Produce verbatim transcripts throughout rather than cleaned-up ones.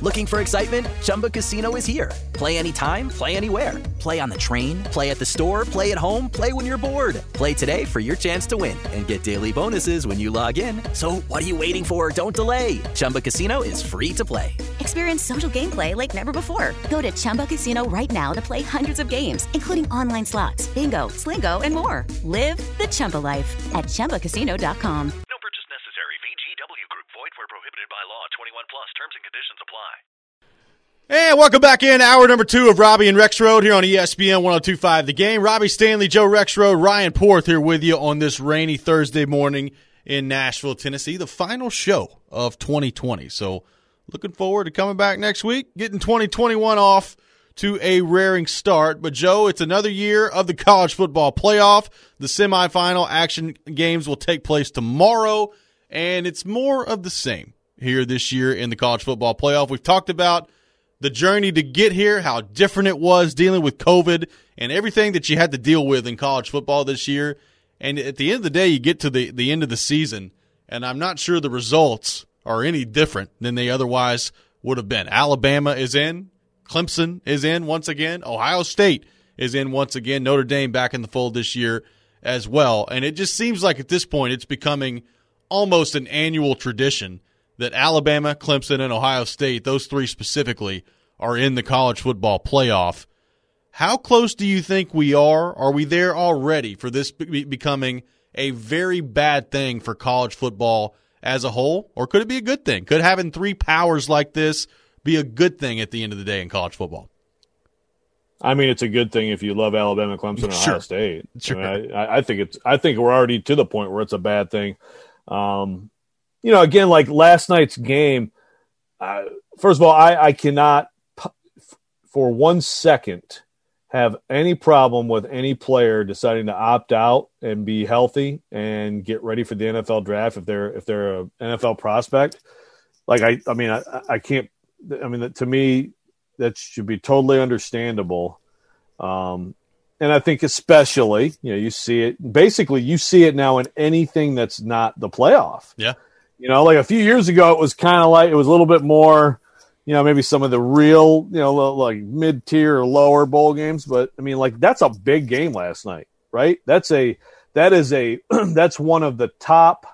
Looking for excitement? Chumba Casino is here. Play anytime, play anywhere. Play on the train, play at the store, play at home, play when you're bored. Play today for your chance to win and get daily bonuses when you log in. So what are you waiting for? Don't delay. Chumba Casino is free to play. Experience social gameplay like never before. Go to Chumba Casino right now to play hundreds of games, including online slots, bingo, Slingo, and more. Live the Chumba life at Chumba Casino dot com. No purchase necessary. V G W Group. Void where prohibited by law. twenty-one plus. Terms and conditions apply. And welcome back in. Hour number two of Robbie and Rexroad here on E S P N one oh two point five The Game. Robbie Stanley, Joe Rexroad, Ryan Porth here with you on this rainy Thursday morning in Nashville, Tennessee. The final show of twenty twenty. So looking forward to coming back next week, getting twenty twenty-one off to a raring start. But, Joe, it's another year of the college football playoff. The semifinal action games will take place tomorrow, and it's more of the same here this year in the college football playoff. We've talked about the journey to get here, how different it was dealing with COVID and everything that you had to deal with in college football this year. And at the end of the day, you get to the, the end of the season, and I'm not sure the results are any different than they otherwise would have been. Alabama is in. Clemson is in once again. Ohio State is in once again. Notre Dame back in the fold this year as well. And it just seems like at this point it's becoming almost an annual tradition that Alabama, Clemson, and Ohio State, those three specifically, are in the college football playoff. How close do you think we are? Are we there already for this be- becoming a very bad thing for college football as a whole? Or could it be a good thing? Could having three powers like this be a good thing at the end of the day in college football? I mean, it's a good thing if you love Alabama, Clemson, and Sure. Ohio State. Sure. I, mean, I, I think it's. I think we're already to the point where it's a bad thing. Um, you know, again, like last night's game. Uh, first of all, I, I cannot, for one second, have any problem with any player deciding to opt out and be healthy and get ready for the N F L draft if they're if they're an N F L prospect. Like I, I mean, I, I can't. I mean, to me, that should be totally understandable. Um, and I think especially, you know, you see it, basically you see it now in anything that's not the playoff. Yeah. You know, like a few years ago, it was kind of like, it was a little bit more, you know, maybe some of the real, you know, like mid-tier or lower bowl games. But I mean, like that's a big game last night, right? That's a, that is a, that's one of the top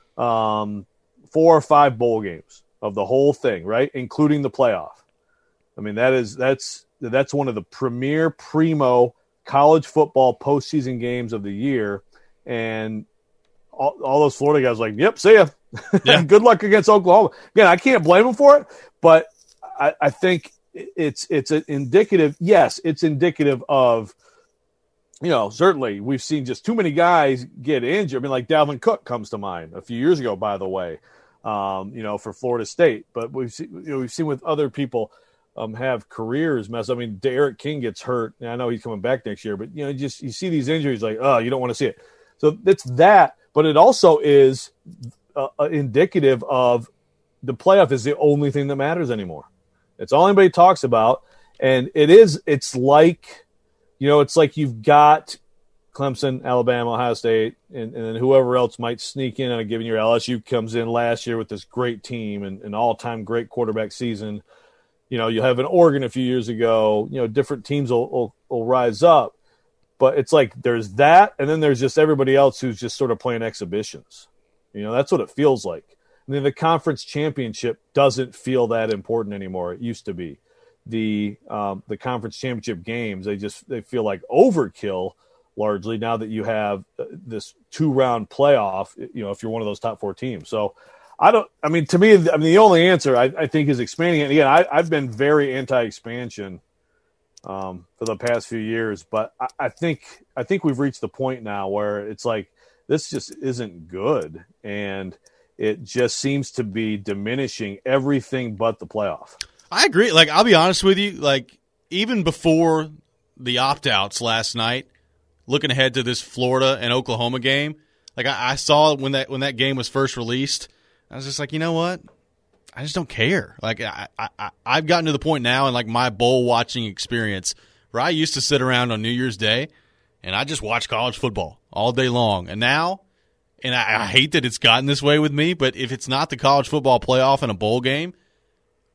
um, four or five bowl games of the whole thing, right? Including the playoff. I mean, that is that's that's one of the premier primo college football postseason games of the year, and all, all those Florida guys were like, "Yep, see ya." Yeah. Good luck against Oklahoma. Again, I can't blame them for it, but I, I think it's it's indicative. Yes, it's indicative of, you know, certainly we've seen just too many guys get injured. I mean, like Dalvin Cook comes to mind a few years ago, by the way. Um, you know, for Florida State, but we've seen, you know, we've seen with other people um, have careers mess up. I mean, Derek King gets hurt. And I know he's coming back next year, but you know, just you see these injuries, like, oh, you don't want to see it. So it's that, but it also is uh, indicative of the playoff is the only thing that matters anymore. It's all anybody talks about, and it is. It's like, you know, it's like you've got Clemson, Alabama, Ohio State, and, and then whoever else might sneak in on a given year. L S U comes in last year with this great team and an all-time great quarterback season. You know, you have an Oregon a few years ago. You know, different teams will, will, will rise up. But it's like there's that, and then there's just everybody else who's just sort of playing exhibitions. You know, that's what it feels like. And then the conference championship doesn't feel that important anymore. It used to be. The um, the conference championship games, they just they feel like overkill largely now that you have this two-round playoff, you know, if you're one of those top four teams. So I don't – I mean, to me, I mean, the only answer I, I think is expanding it. And again, I, I've been very anti-expansion um, for the past few years, but I, I think I think we've reached the point now where it's like this just isn't good, and it just seems to be diminishing everything but the playoff. I agree. Like, I'll be honest with you, like, even before the opt-outs last night, looking ahead to this Florida and Oklahoma game, like I, I saw when that when that game was first released, I was just like, you know what? I just don't care. Like I, I I've gotten to the point now in like my bowl watching experience where I used to sit around on New Year's Day and I just watch college football all day long. And now, and I, I hate that it's gotten this way with me, but if it's not the college football playoff and a bowl game,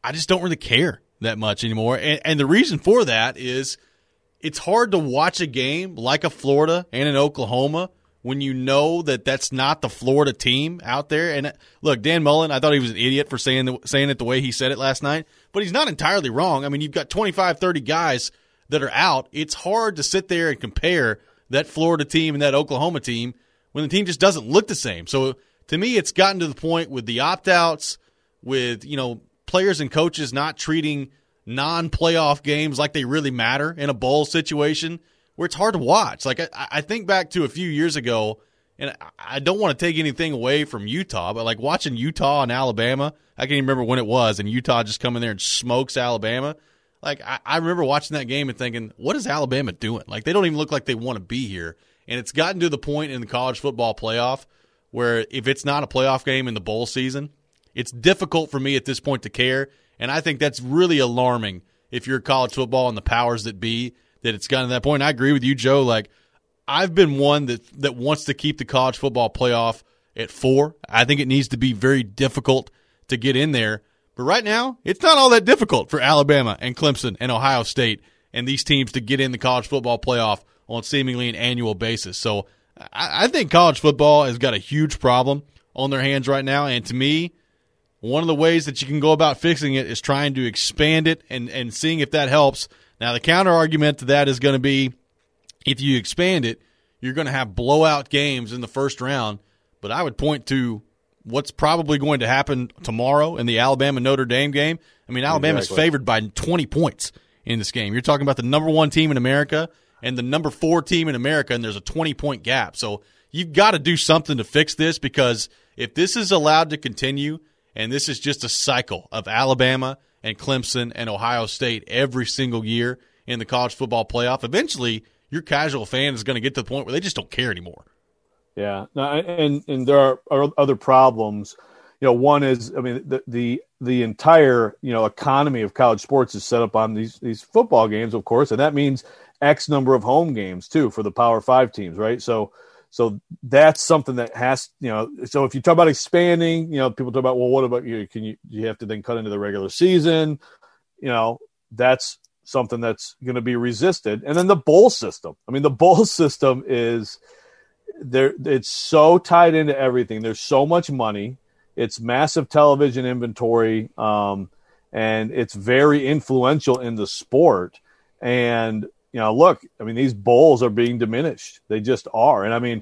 I just don't really care that much anymore. And, and the reason for that is it's hard to watch a game like a Florida and an Oklahoma when you know that that's not the Florida team out there. And look, Dan Mullen, I thought he was an idiot for saying the, saying it the way he said it last night, but he's not entirely wrong. I mean, you've got twenty-five, thirty guys that are out. It's hard to sit there and compare that Florida team and that Oklahoma team when the team just doesn't look the same. So to me, it's gotten to the point with the opt-outs, with, you know, players and coaches not treating non-playoff games like they really matter in a bowl situation, where it's hard to watch. Like, I, I think back to a few years ago, and I don't want to take anything away from Utah, but, like, watching Utah and Alabama, I can't even remember when it was, and Utah just come in there and smokes Alabama. Like, I, I remember watching that game and thinking, what is Alabama doing? Like, they don't even look like they want to be here. And it's gotten to the point in the college football playoff where if it's not a playoff game in the bowl season, it's difficult for me at this point to care. And I think that's really alarming if you're college football and the powers that be, that it's gotten to that point. And I agree with you, Joe. Like, I've been one that, that wants to keep the college football playoff at four. I think it needs to be very difficult to get in there. But right now, it's not all that difficult for Alabama and Clemson and Ohio State and these teams to get in the college football playoff on seemingly an annual basis. So I, I think college football has got a huge problem on their hands right now. And to me, one of the ways that you can go about fixing it is trying to expand it and, and seeing if that helps. Now, the counter argument to that is going to be if you expand it, you're going to have blowout games in the first round. But I would point to what's probably going to happen tomorrow in the Alabama-Notre Dame game. I mean, Alabama's exactly. favored by twenty points in this game. You're talking about the number one team in America and the number four team in America, and there's a twenty-point gap. So you've got to do something to fix this, because if this is allowed to continue and this is just a cycle of Alabama and Clemson and Ohio State every single year in the college football playoff, eventually your casual fan is going to get to the point where they just don't care anymore. Yeah, no, and and there are, are other problems. You know, one is, I mean, the the the entire you know economy of college sports is set up on these these football games, of course, and that means X number of home games too for the Power Five teams, right? So so that's something that has, you know. So if you talk about expanding, you know, people talk about, well, what about you? Can you you have to then cut into the regular season? You know, that's something that's going to be resisted. And then the bowl system. I mean, the bowl system is there. It's so tied into everything. There's so much money. It's massive television inventory, um, and it's very influential in the sport. And, you know, look, I mean, these bowls are being diminished. They just are. And I mean,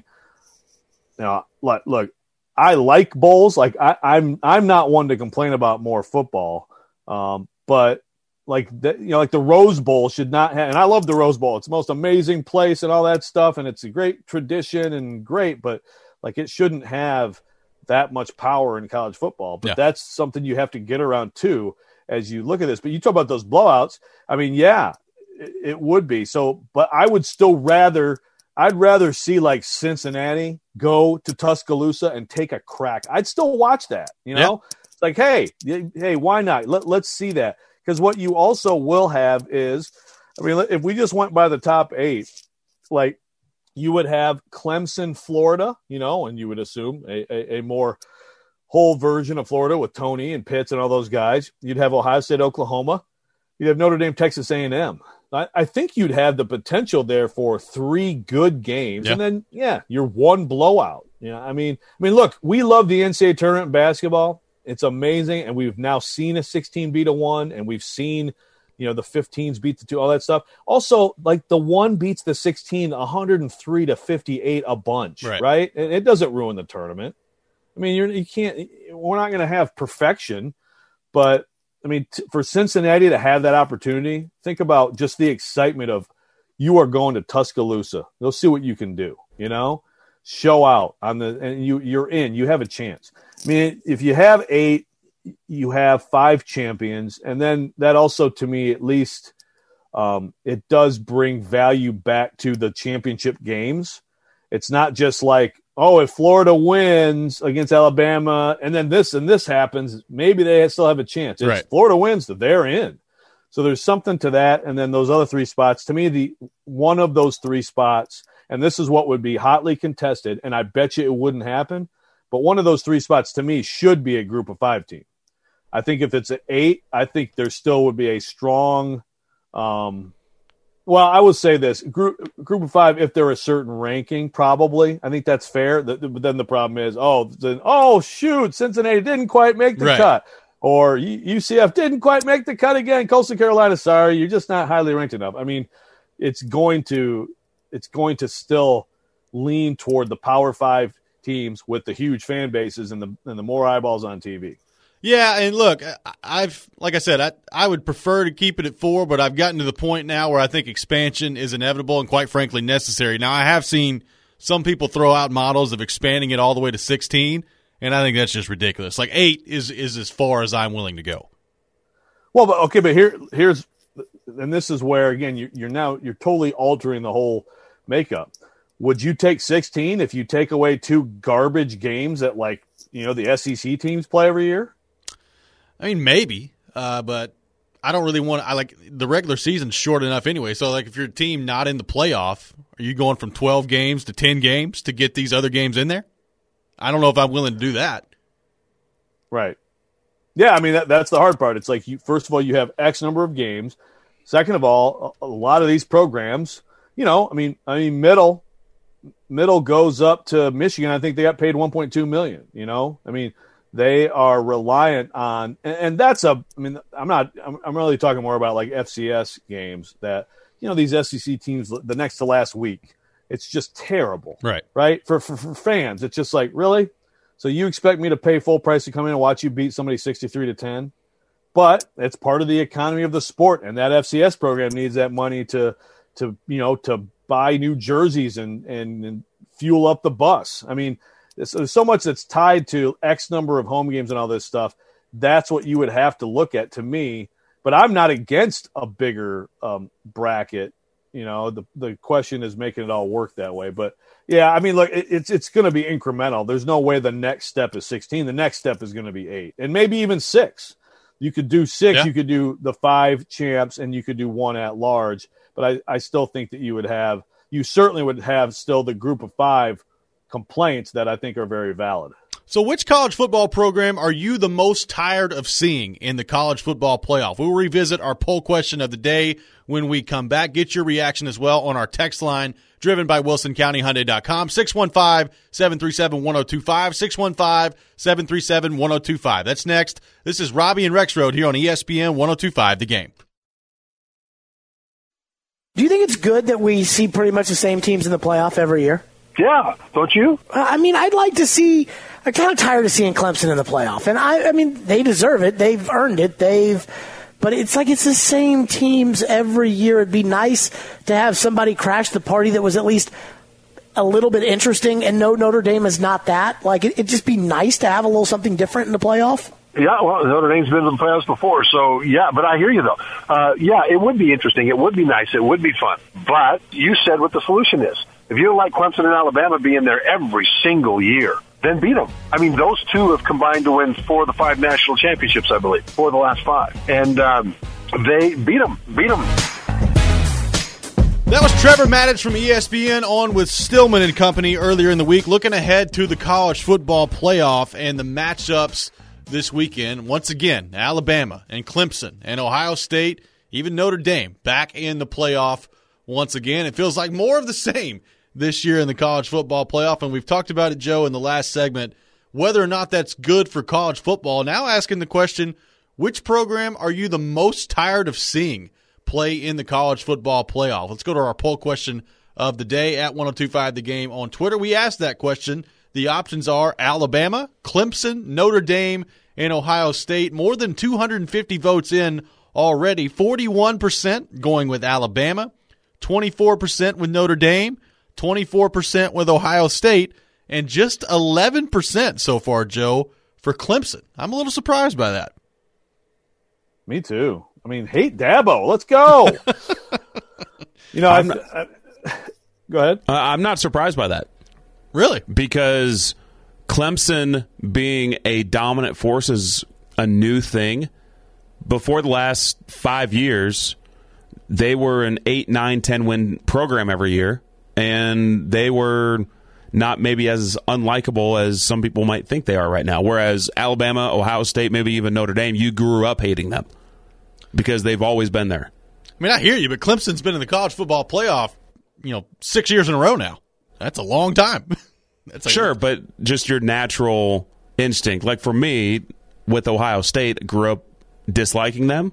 you know, look, look I like bowls. Like I, I'm, I'm not one to complain about more football, um, but like the, you know, like the Rose Bowl should not have. And I love the Rose Bowl. It's the most amazing place and all that stuff, and it's a great tradition and great. But like, it shouldn't have that much power in college football. But yeah. That's something you have to get around too as you look at this. But you talk about those blowouts. I mean, yeah, it, it would be. So, but I would still rather, I'd rather see like Cincinnati go to Tuscaloosa and take a crack. I'd still watch that, you know, yeah. It's like, hey, hey, why not? Let, let's see that. Because what you also will have is, I mean, if we just went by the top eight, like, you would have Clemson, Florida, you know, and you would assume a, a, a more whole version of Florida with Tony and Pitts and all those guys. You'd have Ohio State, Oklahoma. You'd have Notre Dame, Texas A and M. I, I think you'd have the potential there for three good games. Yeah. And then, yeah, you're one blowout. Yeah, you know, I mean, I mean, look, we love the N C double A tournament in basketball. It's amazing, and we've now seen a sixteen beat a one, and we've seen – you know, the fifteens beat the two, all that stuff. Also, like the one beats the sixteen, one hundred three to fifty-eight a bunch, right? right? And it doesn't ruin the tournament. I mean, you're, you can't, we're not going to have perfection, but I mean, t- for Cincinnati to have that opportunity, think about just the excitement of you are going to Tuscaloosa. Go see what you can do, you know, show out on the, and you, you're in, you have a chance. I mean, if you have eight, you have five champions, and then that also, to me, at least, um, it does bring value back to the championship games. It's not just like, oh, if Florida wins against Alabama and then this and this happens, maybe they still have a chance. If right. Florida wins, they're in. So there's something to that. And then those other three spots, to me, the one of those three spots, and this is what would be hotly contested, and I bet you it wouldn't happen, but one of those three spots, to me, should be a group of five team. I think if it's an eight, I think there still would be a strong um, – well, I would say this. Group, group of five, if they're a certain ranking, probably. I think that's fair. The, the, but then the problem is, oh, then, oh, shoot, Cincinnati didn't quite make the right. cut. Or U C F didn't quite make the cut again. Coastal Carolina, sorry, you're just not highly ranked enough. I mean, it's going to it's going to still lean toward the Power Five teams with the huge fan bases and the and the more eyeballs on T V. Yeah, and look, I've like I said, I I would prefer to keep it at four, but I've gotten to the point now where I think expansion is inevitable and quite frankly necessary. Now, I have seen some people throw out models of expanding it all the way to sixteen. And I think that's just ridiculous. Like eight is is as far as I'm willing to go. Well, but okay, but here here's and this is where again you, you're now you're totally altering the whole makeup. Would you take sixteen if you take away two garbage games that like you know the S E C teams play every year? I mean, maybe, uh, but I don't really want. I like the regular season's short enough anyway. So like, if your team not in the playoff, are you going from twelve games to ten games to get these other games in there? I don't know if I'm willing to do that. Right. Yeah, I mean, that, that's the hard part. It's like, you, first of all, you have X number of games. Second of all, a, a lot of these programs, you know, I mean, I mean, middle, middle goes up to Michigan. I think they got paid one point two million dollars, you know? I mean, they are reliant on, and, and that's a, I mean, I'm not, I'm, I'm really talking more about like F C S games that, you know, these S E C teams, the next to last week, it's just terrible. Right. Right? For, for for fans, it's just like, really? So you expect me to pay full price to come in and watch you beat somebody sixty-three to ten? But it's part of the economy of the sport, and that F C S program needs that money to to you know to buy new jerseys and and, and fuel up the bus. I mean, there's, there's so much that's tied to X number of home games and all this stuff. That's what you would have to look at to me. But I'm not against a bigger um, bracket. You know, the the question is making it all work that way. But, yeah, I mean, look, it, it's it's going to be incremental. There's no way the next step is sixteen. The next step is going to be eight and maybe even six. You could do six. Yeah. You could do the five champs, and you could do one at large. But I, I still think that you would have – you certainly would have still the group of five complaints that I think are very valid. So which college football program are you the most tired of seeing in the college football playoff? We'll revisit our poll question of the day when we come back. Get your reaction as well on our text line, driven by Wilson County Hyundai dot com, six one five, seven three seven, one oh two five, six one five, seven three seven, one oh two five. That's next. This is Robbie and Rexroad here on E S P N one oh two five The Game. Do you think it's good that we see pretty much the same teams in the playoff every year? Yeah, don't you? I mean, I'd like to see – I'm kind of tired of seeing Clemson in the playoff. And, I, I mean, they deserve it. They've earned it. They've – but it's like it's the same teams every year. It'd be nice to have somebody crash the party that was at least a little bit interesting, and no, Notre Dame is not that. Like, it, it'd just be nice to have a little something different in the playoff. Yeah, well, Notre Dame's been in the playoffs before, so yeah, but I hear you, though. Uh, yeah, it would be interesting. It would be nice. It would be fun. But you said what the solution is. If you don't like Clemson and Alabama being there every single year, then beat them. I mean, those two have combined to win four of the five national championships, I believe, four of the last five. And um, they beat them, beat them. That was Trevor Maddich from E S P N on with Stillman and Company earlier in the week, looking ahead to the college football playoff and the matchups this weekend. Once again, Alabama and Clemson and Ohio State, even Notre Dame, back in the playoff once again. It feels like more of the same this year in the college football playoff, and we've talked about it, Joe, in the last segment, whether or not that's good for college football. Now asking the question, which program are you the most tired of seeing play in the college football playoff? Let's go to our poll question of the day at one oh two five The Game on Twitter. We asked that question. The options are Alabama, Clemson, Notre Dame, and Ohio State. More than two hundred fifty votes in already. forty-one percent going with Alabama, twenty-four percent with Notre Dame, twenty-four percent with Ohio State, and just eleven percent so far, Joe, for Clemson. I'm a little surprised by that. Me too. I mean, hate Dabo. Let's go. you know, I, not, I, go ahead. Uh, I'm not surprised by that. Really? Because Clemson being a dominant force is a new thing. Before the last five years, they were an eight, nine, ten win program every year, and they were not maybe as unlikable as some people might think they are right now. Whereas Alabama, Ohio State, maybe even Notre Dame, you grew up hating them because they've always been there. I mean, I hear you, but Clemson's been in the college football playoff, you know, six years in a row now. That's a long time. That's sure, long. But just your natural instinct. Like for me, with Ohio State, I grew up disliking them,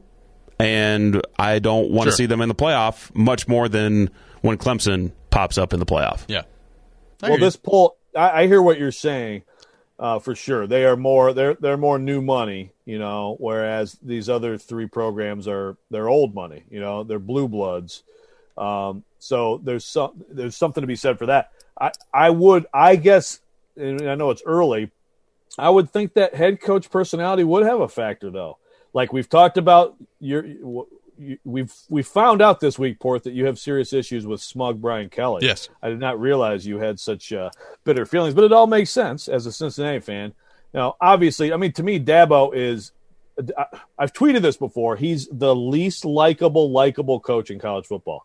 and I don't want sure. to see them in the playoff much more than when Clemson pops up in the playoff. Yeah. Well, this poll, I, I hear what you're saying, uh, for sure. They are more, they're they're more new money, you know, whereas these other three programs are they're old money, you know, they're blue bloods. Um, so there's some there's something to be said for that. I I would I guess, and I know it's early, I would think that head coach personality would have a factor though. Like we've talked about, your we've we found out this week, Porth, that you have serious issues with smug Brian Kelly. Yes, I did not realize you had such uh, bitter feelings, but it all makes sense as a Cincinnati fan. Now, obviously, I mean, to me, Dabo is. I've tweeted this before. He's the least likable, likable coach in college football.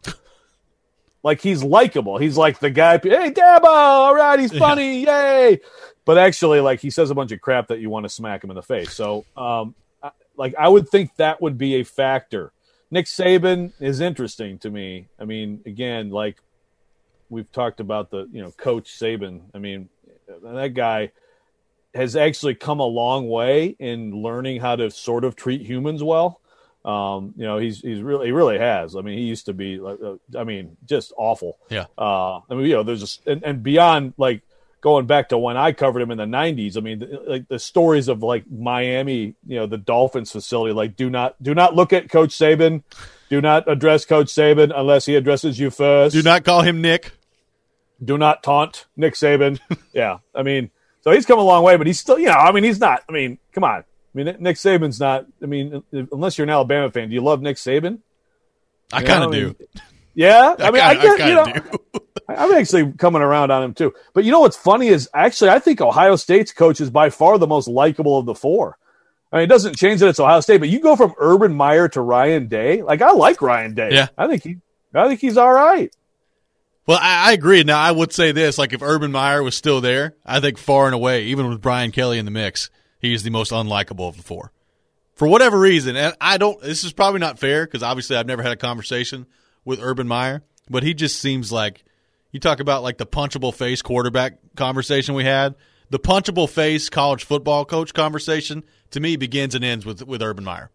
Like he's likable. He's like the guy. Hey, Dabo, all right, he's funny, yeah. Yay! But actually, like he says a bunch of crap that you want to smack him in the face. So, um, like I would think that would be a factor. Nick Saban is interesting to me. I mean, again, like we've talked about the, you know, Coach Saban. I mean, that guy has actually come a long way in learning how to sort of treat humans well. Um, you know, he's he's really he really has. I mean, he used to be, uh, I mean, just awful. Yeah. Uh, I mean, you know, there's just and, and beyond like going back to when I covered him in the nineties. I mean, the, like the stories of like Miami, you know, the Dolphins facility. Like, do not do not look at Coach Saban. Do not address Coach Saban unless he addresses you first. Do not call him Nick. Do not taunt Nick Saban. Yeah, I mean. So he's come a long way, but he's still, you know, I mean, he's not, I mean, come on. I mean, Nick Saban's not, I mean, unless you're an Alabama fan, do you love Nick Saban? I kind of do. Yeah? I, I mean, kinda, I get, I you know, do. I'm actually coming around on him too. But you know what's funny is actually I think Ohio State's coach is by far the most likable of the four. I mean, it doesn't change that it's Ohio State, but you go from Urban Meyer to Ryan Day. Like, I like Ryan Day. Yeah. I think he, I think he's all right. Well, I, I agree. Now, I would say this, like if Urban Meyer was still there, I think far and away, even with Brian Kelly in the mix, he is the most unlikable of the four. For whatever reason, and I don't, this is probably not fair because obviously I've never had a conversation with Urban Meyer, but he just seems like, you talk about like the punchable face quarterback conversation we had, the punchable face college football coach conversation, to me, begins and ends with, with Urban Meyer.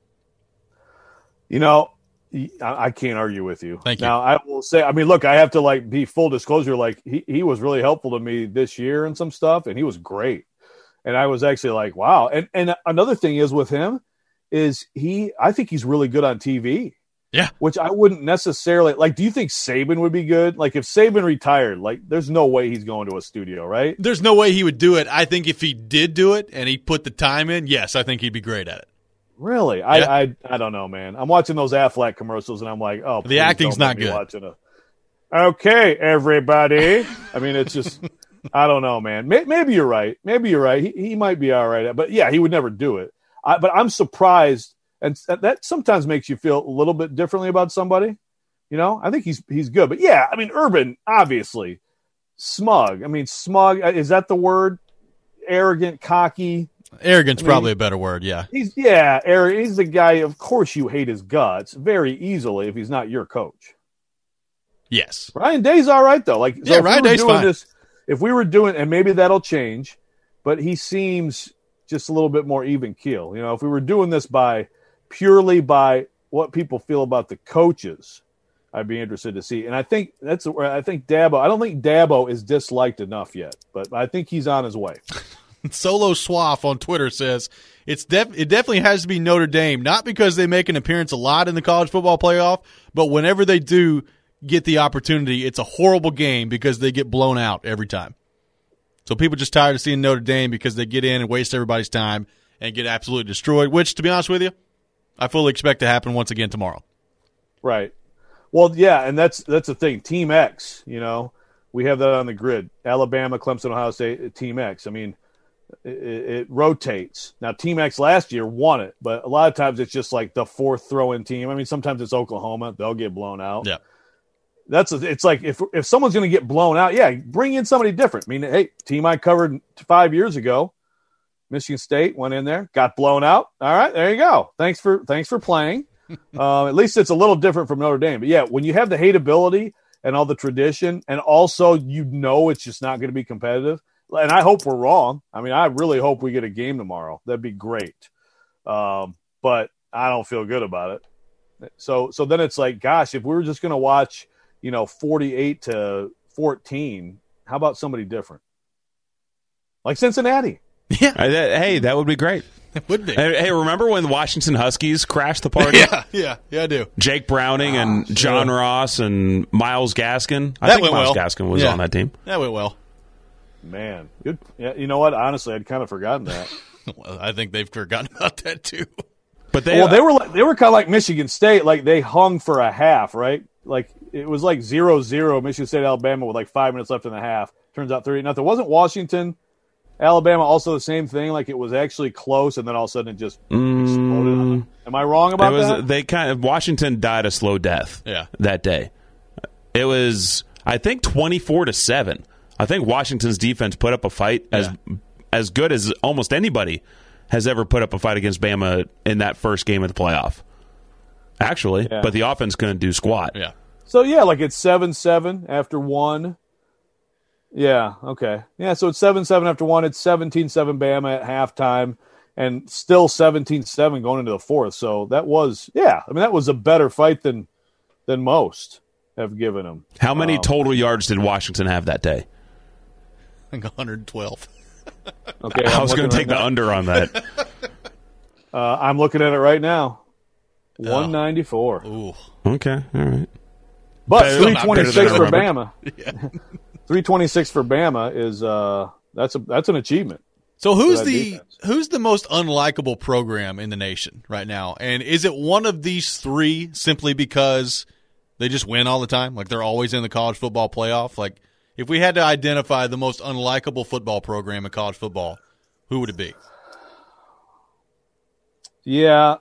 You know, I can't argue with you. Thank you. Now, I will say, I mean, look, I have to like be full disclosure. Like he, he was really helpful to me this year and some stuff, and he was great. And I was actually like, wow. And and another thing is with him is he, I think he's really good on T V. Yeah. Which I wouldn't necessarily like. Do you think Saban would be good? Like if Saban retired, like there's no way he's going to a studio, right? There's no way he would do it. I think if he did do it and he put the time in, yes, I think he'd be great at it. Really? Yeah. I, I I don't know, man. I'm watching those Aflac commercials, and I'm like, oh, the acting's not good. Watching a... Okay, everybody. I mean, it's just, I don't know, man. Maybe you're right. Maybe you're right. He, he might be all right. But, yeah, he would never do it. I, but I'm surprised, and that sometimes makes you feel a little bit differently about somebody. You know, I think he's he's good. But, yeah, I mean, Urban, obviously, smug. I mean, smug, is that the word? Arrogant, cocky. Arrogance I mean, probably a better word, yeah. He's yeah, Eric. He's the guy. Of course, you hate his guts very easily if he's not your coach. Yes, Ryan Day's all right though. Like, yeah, so Ryan we Day's fine. This, if we were doing, and maybe that'll change, but he seems just a little bit more even keel. You know, if we were doing this by purely by what people feel about the coaches, I'd be interested to see. And I think that's where I think Dabo. I don't think Dabo is disliked enough yet, but I think he's on his way. Solo Swaff on Twitter says it's def- it definitely has to be Notre Dame, not because they make an appearance a lot in the college football playoff, but whenever they do get the opportunity, it's a horrible game because they get blown out every time. So people just tired of seeing Notre Dame because they get in and waste everybody's time and get absolutely destroyed, which, to be honest with you, I fully expect to happen once again tomorrow. Right. Well, yeah, and that's that's the thing. Team X, you know, we have that on the grid. Alabama, Clemson, Ohio State, Team X. I mean, It, it rotates. Now, Team X last year won it, but a lot of times it's just like the fourth throw-in team. I mean, sometimes it's Oklahoma. They'll get blown out. Yeah. That's a, it's like if if someone's going to get blown out, yeah, bring in somebody different. I mean, hey, team I covered five years ago, Michigan State went in there, got blown out. All right, there you go. Thanks for thanks for playing. uh, at least it's a little different from Notre Dame. But yeah, when you have the hateability and all the tradition, and also you know it's just not going to be competitive. And I hope we're wrong. I mean, I really hope we get a game tomorrow. That'd be great. Um, but I don't feel good about it. So so then it's like, gosh, if we were just going to watch, you know, forty-eight to fourteen, how about somebody different? Like Cincinnati. Yeah. Uh, that, hey, that would be great. It would be. Hey, hey, remember when the Washington Huskies crashed the party? yeah, yeah, yeah, I do. Jake Browning and oh, John sure. Ross and Miles Gaskin. I that think went Miles well. Gaskin was yeah. on that team. That went well. Man, good. Yeah, you know what? Honestly, I'd kind of forgotten that. Well, I think they've forgotten about that too. But they, well, they were like, they were kind of like Michigan State, like they hung for a half, right? Like it was like zero zero Michigan State Alabama with like five minutes left in the half. Turns out thirty nothing. Wasn't Washington Alabama also the same thing? Like it was actually close, and then all of a sudden it just mm, exploded. On them. Am I wrong about it was, that? They kind of Washington died a slow death. Yeah. That day, it was I think twenty four to seven. I think Washington's defense put up a fight as Yeah. as good as almost anybody has ever put up a fight against Bama in that first game of the playoff. Actually, Yeah. but the offense couldn't do squat. Yeah. So yeah, like it's seven seven after one. Yeah. Okay. Yeah. So it's seven seven after one. It's seventeen seven Bama at halftime, and still seventeen seven going into the fourth. So that was yeah. I mean that was a better fight than than most have given them. How many Um, total yards did Washington have that day? I think one hundred twelve. Okay. I I'm was going looking to right take the now. under on that. Uh, I'm looking at it right now. one ninety-four. Ooh. Okay, all right. But Better- three not twenty-six better for than I Bama. three twenty-six for Bama is uh that's a that's an achievement. So who's that the defense. who's the most unlikable program in the nation right now? And is it one of these three simply because they just win all the time? Like they're always in the college football playoff? Like if we had to identify the most unlikable football program in college football, who would it be? Yeah.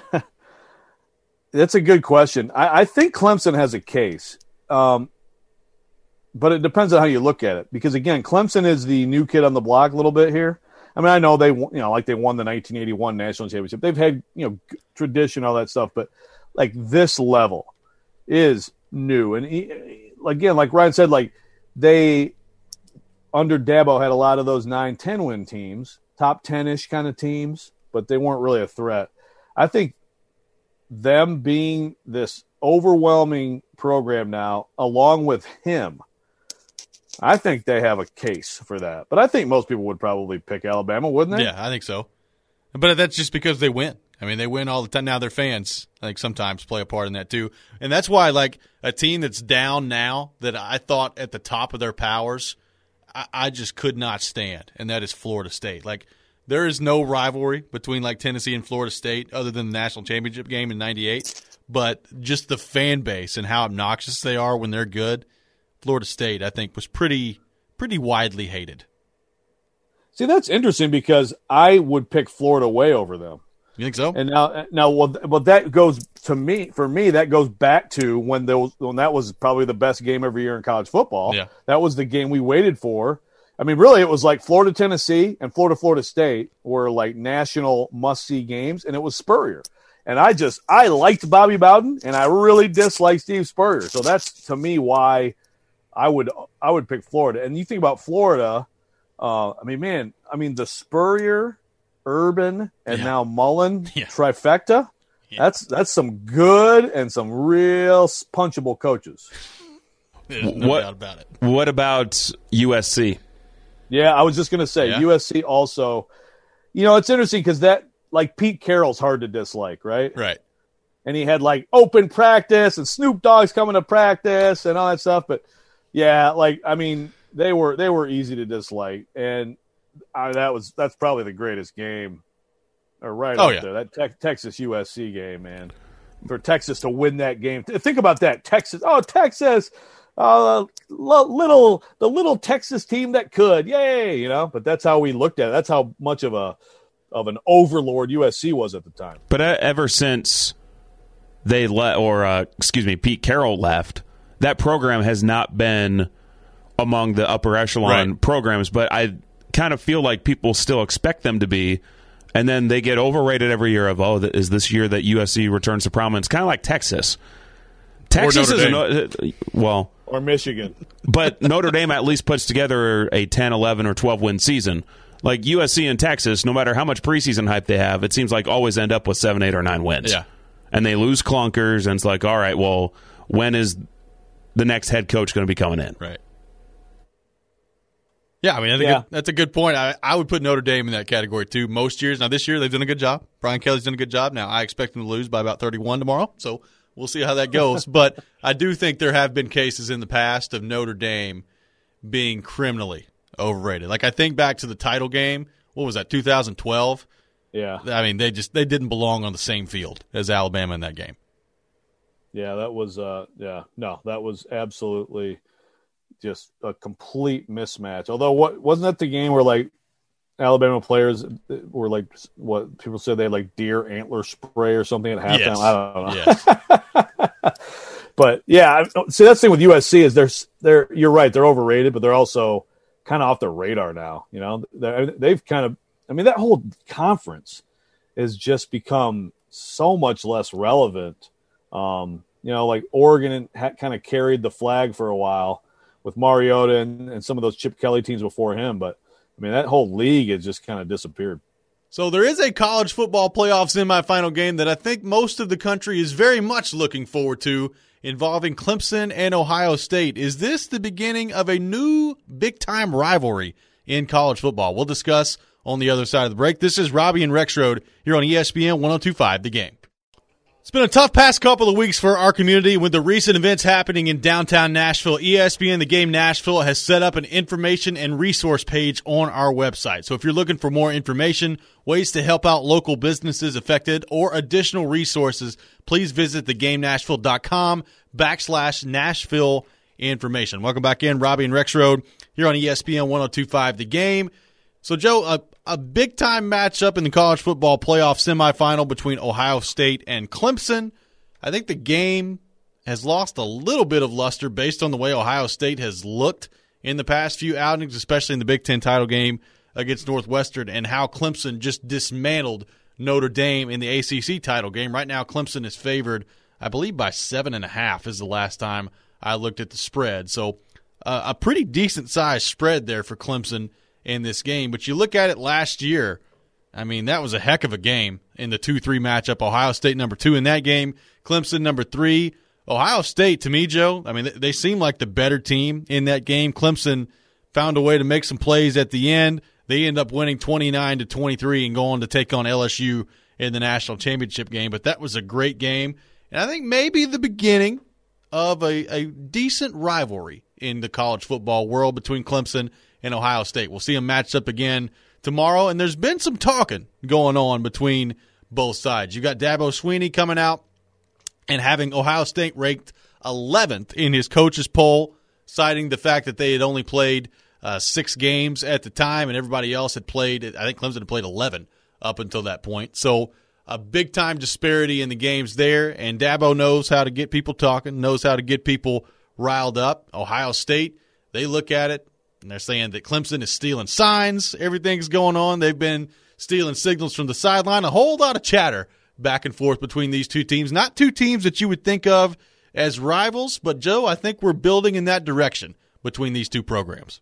That's a good question. I, I think Clemson has a case. Um, but it depends on how you look at it. Because, again, Clemson is the new kid on the block a little bit here. I mean, I know they, you know, like they won the nineteen eighty-one national championship. They've had, you know, tradition, all that stuff. But, like, this level is new. And, he, again, like Ryan said, like, they, under Dabo, had a lot of those nine ten win teams, top ten-ish kind of teams, but they weren't really a threat. I think them being this overwhelming program now, along with him, I think they have a case for that. But I think most people would probably pick Alabama, wouldn't they? Yeah, I think so. But that's just because they win. I mean, they win all the time. Now their fans, I think, sometimes play a part in that too. And that's why, like, a team that's down now that I thought at the top of their powers, I, I just could not stand, and that is Florida State. Like, there is no rivalry between, like, Tennessee and Florida State other than the national championship game in ninety-eight. But just the fan base and how obnoxious they are when they're good, Florida State, I think, was pretty pretty widely hated. See, that's interesting because I would pick Florida way over them. You think so? And now, now, well, well, that goes to me. For me, that goes back to when those when that was probably the best game every year in college football. Yeah. That was the game we waited for. I mean, really, it was like Florida, Tennessee, and Florida, Florida State were like national must-see games, and it was Spurrier. And I just I liked Bobby Bowden, and I really disliked Steve Spurrier. So that's to me why I would I would pick Florida. And you think about Florida, uh, I mean, man, I mean the Spurrier, Urban, and Yeah. now Mullen Yeah. trifecta. Yeah. That's that's some good and some real punchable coaches. There's no What- doubt about it. What about U S C? Yeah, I was just gonna say Yeah. U S C also. You know, it's interesting because that like Pete Carroll's hard to dislike, right? Right. And he had like open practice and Snoop Dogg's coming to practice and all that stuff. But yeah, like I mean, they were they were easy to dislike, and I, that was that's probably the greatest game, or right Oh, up yeah. there. That te- Texas U S C game, man, for Texas to win that game. Th- Think about that, Texas. Oh, Texas, uh, lo- little the little Texas team that could, yay, you know. But that's how we looked at it. That's how much of a of an overlord U S C was at the time. But uh, ever since they let, or uh, excuse me, Pete Carroll left, that program has not been among the upper echelon right. programs, but I kind of feel like people still expect them to be, and then they get overrated every year of, oh, is this year that U S C returns to prominence? Kind of like Texas. Texas is, no, well... Or Michigan. But Notre Dame at least puts together a ten, eleven, or twelve-win season. Like U S C and Texas, no matter how much preseason hype they have, it seems like always end up with seven, eight, or nine wins. Yeah. And they lose clunkers, and it's like, all right, well, when is the next head coach going to be coming in? Right. Yeah, I mean, I think yeah. that's a good point. I, I would put Notre Dame in that category, too. Most years. Now, this year, they've done a good job. Brian Kelly's done a good job. Now, I expect them to lose by about thirty-one tomorrow, so we'll see how that goes. But I do think there have been cases in the past of Notre Dame being criminally overrated. Like, I think back to the title game. What was that, two thousand twelve? Yeah. I mean, they just they didn't belong on the same field as Alabama in that game. Yeah, that was uh yeah, no, that was absolutely just a complete mismatch. Although what wasn't that the game where like Alabama players were like what people said they had like deer antler spray or something at halftime? Yes. I don't know. Yes. But yeah, see that's the thing with U S C is they're they're you're right, they're overrated, but they're also kind of off the radar now. You know, they're, they've kind of I mean that whole conference has just become so much less relevant. Um, you know, like Oregon had kind of carried the flag for a while with Mariota and, and some of those Chip Kelly teams before him, but I mean that whole league has just kind of disappeared. So there is a college football playoff semifinal game that I think most of the country is very much looking forward to, involving Clemson and Ohio State. Is this the beginning of a new big-time rivalry in college football? We'll discuss on the other side of the break. This is Robbie and Rexroad here on E S P N one oh two point five The Game. It's been a tough past couple of weeks for our community with the recent events happening in downtown Nashville. E S P N The Game Nashville has set up an information and resource page on our website. So if you're looking for more information, ways to help out local businesses affected, or additional resources, please visit thegamenashville.com backslash Nashville information. Welcome back in, Robbie and Rexroad here on E S P N one oh two point five The Game. So, Joe, a, a big-time matchup in the college football playoff semifinal between Ohio State and Clemson. I think the game has lost a little bit of luster based on the way Ohio State has looked in the past few outings, especially in the Big Ten title game against Northwestern, and how Clemson just dismantled Notre Dame in the A C C title game. Right now, Clemson is favored, I believe, by seven and a half is the last time I looked at the spread. So uh, a pretty decent-sized spread there for Clemson in this game. But you look at it last year, I mean, that was a heck of a game in the two three matchup. Ohio State number two in that game, Clemson number three. Ohio State, to me, Joe, I mean, they seem like the better team in that game. Clemson found a way to make some plays at the end. They end up winning twenty-nine to twenty-three and going to take on L S U in the national championship game. But that was a great game. And I think maybe the beginning of a, a decent rivalry in the college football world between Clemson and Ohio State. We'll see them matched up again tomorrow. And there's been some talking going on between both sides. You got Dabo Swinney coming out and having Ohio State ranked eleventh in his coaches poll, citing the fact that they had only played uh, six games at the time and everybody else had played, I think Clemson had played eleven up until that point. So a big-time disparity in the games there, and Dabo knows how to get people talking, knows how to get people riled up. Ohio State, they look at it, and they're saying that Clemson is stealing signs. Everything's going on. They've been stealing signals from the sideline. A whole lot of chatter back and forth between these two teams. Not two teams that you would think of as rivals, but, Joe, I think we're building in that direction between these two programs.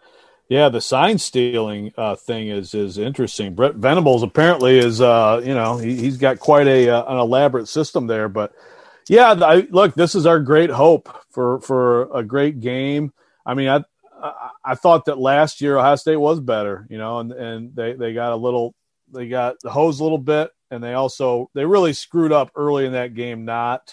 Yeah, the sign stealing uh, thing is is interesting. Brett Venables apparently is, uh, you know, he, he's got quite a uh, an elaborate system there. But, yeah, I, look, this is our great hope for, for a great game. I mean, I I thought that last year Ohio State was better, you know, and, and they, they got a little – they got the hose a little bit, and they also – they really screwed up early in that game not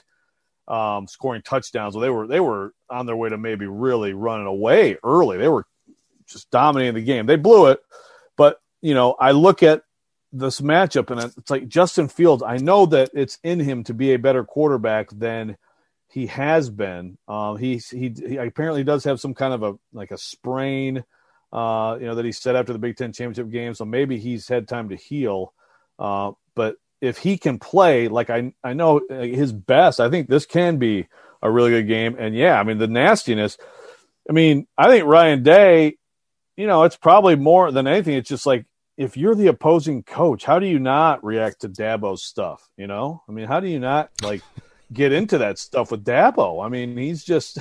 um, scoring touchdowns. So they were they were on their way to maybe really running away early. They were just dominating the game. They blew it, but, you know, I look at this matchup, and it's like Justin Fields, I know that it's in him to be a better quarterback than he has been. Um, he, he he apparently does have some kind of a like a sprain, uh, you know, that he said after the Big Ten championship game, so maybe he's had time to heal. Uh, but if he can play, like I I know his best, I think this can be a really good game. And yeah, I mean the nastiness. I mean, I think Ryan Day, you know, it's probably more than anything. It's just like, if you're the opposing coach, how do you not react to Dabo's stuff? You know, I mean, how do you not like get into that stuff with Dabo? I mean, he's just,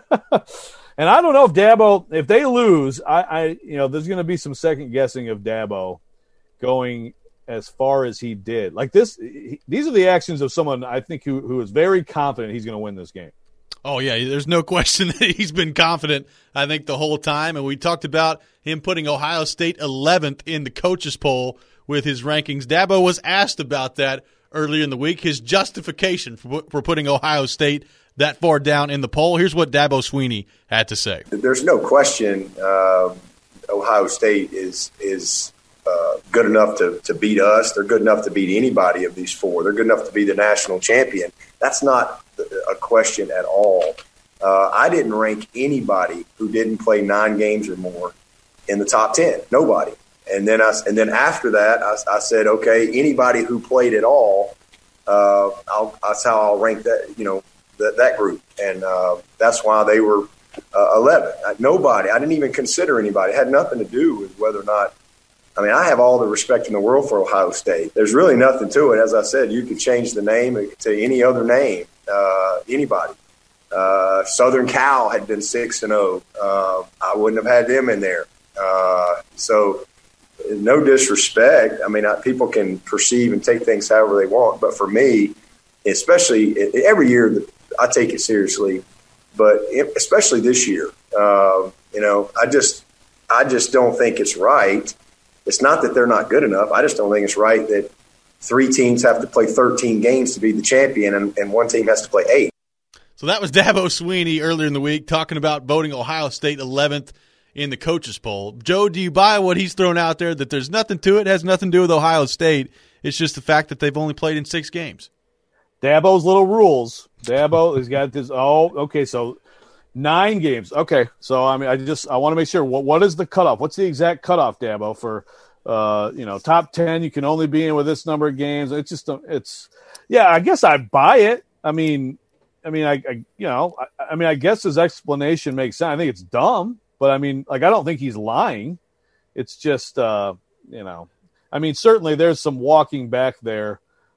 and I don't know if Dabo, if they lose, I, I you know, there's going to be some second guessing of Dabo going as far as he did. Like this, he, these are the actions of someone I think who who is very confident he's going to win this game. Oh, yeah, there's no question that he's been confident, I think, the whole time. And we talked about him putting Ohio State eleventh in the coaches poll with his rankings. Dabo was asked about that earlier in the week, his justification for, for putting Ohio State that far down in the poll. Here's what Dabo Swinney had to say. There's no question uh, Ohio State is is uh, good enough to, to beat us. They're good enough to beat anybody of these four. They're good enough to be the national champion. That's not a question at all. Uh, I didn't rank anybody who didn't play nine games or more in the top ten. Nobody. And then I, and then after that, I, I said, okay, anybody who played at all, uh, I'll, that's how I'll rank that. You know, that that group, and uh, that's why they were uh, eleven. Nobody. I didn't even consider anybody. It had nothing to do with whether or not. I mean, I have all the respect in the world for Ohio State. There's really nothing to it. As I said, you could change the name to any other name, uh, anybody. Uh, Southern Cal had been six and zero. Uh, I wouldn't have had them in there. Uh, so, no disrespect. I mean, I, people can perceive and take things however they want. But for me, especially every year, I take it seriously. But especially this year, uh, you know, I just, I just don't think it's right. It's not that they're not good enough. I just don't think it's right that three teams have to play thirteen games to be the champion, and, and one team has to play eight. So that was Dabo Swinney earlier in the week talking about voting Ohio State eleventh in the coaches poll. Joe, do you buy what he's thrown out there, that there's nothing to it, has nothing to do with Ohio State? It's just the fact that they've only played in six games. Dabo's little rules. Dabo has got this. Oh, okay, so nine games. Okay, so I mean, I just I want to make sure. What what is the cutoff? What's the exact cutoff, Dabo, for uh, you know, top ten? You can only be in with this number of games. It's just it's yeah. I guess I buy it. I mean, I mean, I, I you know, I, I mean, I guess his explanation makes sense. I think it's dumb, but I mean, like, I don't think he's lying. It's just uh, you know, I mean, certainly there's some walking back there.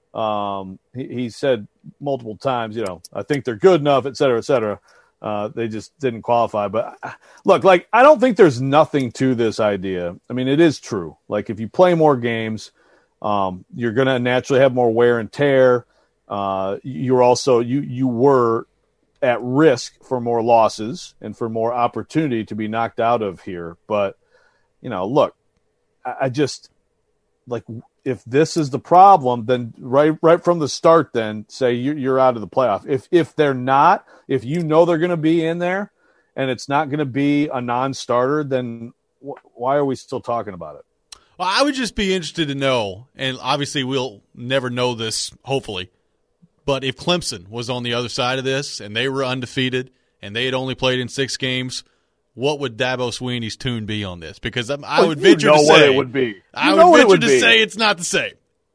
Um, he, he said multiple times, you know, I think they're good enough, et cetera, et cetera. Uh, they just didn't qualify. But look, like, I don't think there's nothing to this idea. I mean, it is true. Like, if you play more games, um, you're going to naturally have more wear and tear. Uh, you're also, you, you were at risk for more losses and for more opportunity to be knocked out of here. But, you know, look, I, I just like, if this is the problem, then right right from the start, then say you're, you're out of the playoff. If if they're not, if you know they're going to be in there and it's not going to be a non-starter, then wh- why are we still talking about it? Well, I would just be interested to know, and obviously we'll never know this, hopefully, but if Clemson was on the other side of this and they were undefeated and they had only played in six games, what would Dabo Swinney's tune be on this? Because I, I well, would venture know to what say it would be. You I know would venture it would to be. say it's not the same.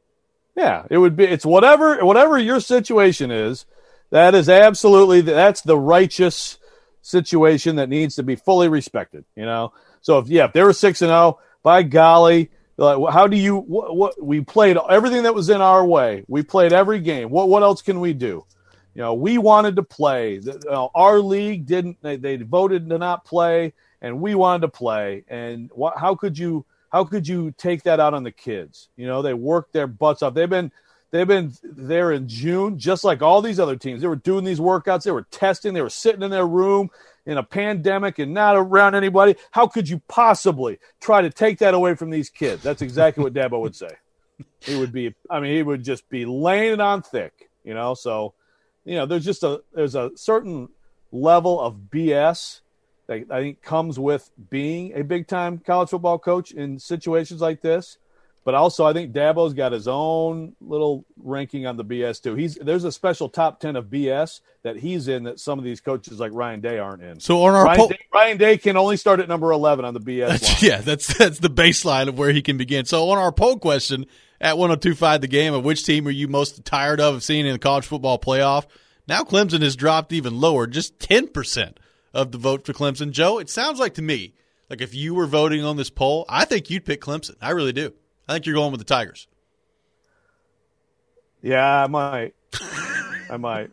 Yeah, it would be. It's whatever whatever your situation is. That is absolutely that's the righteous situation that needs to be fully respected. You know. So if yeah, if they were six and zero, by golly, like, how do you? What, what we played everything that was in our way. We played every game. What what else can we do? You know, we wanted to play. The, uh, our league didn't. They, they voted to not play, and we wanted to play. And what? How could you? How could you take that out on the kids? You know, they worked their butts off. They've been, they've been there in June, just like all these other teams. They were doing these workouts. They were testing. They were sitting in their room in a pandemic and not around anybody. How could you possibly try to take that away from these kids? That's exactly what Dabo would say. He would be. I mean, he would just be laying it on thick. You know, so. You know, there's just a there's a certain level of B S that I think comes with being a big-time college football coach in situations like this. But also, I think Dabo's got his own little ranking on the B S too. He's there's a special top ten of B S that he's in that some of these coaches like Ryan Day aren't in. So on our Ryan, po- Day, Ryan Day can only start at number eleven on the B S that's, line. Yeah, that's that's the baseline of where he can begin. So on our poll question at one oh two point five The Game, of which team are you most tired of seeing in the college football playoff? Now Clemson has dropped even lower, just ten percent of the vote for Clemson. Joe, it sounds like to me, like if you were voting on this poll, I think you'd pick Clemson. I really do. I think you're going with the Tigers. Yeah, I might. I might.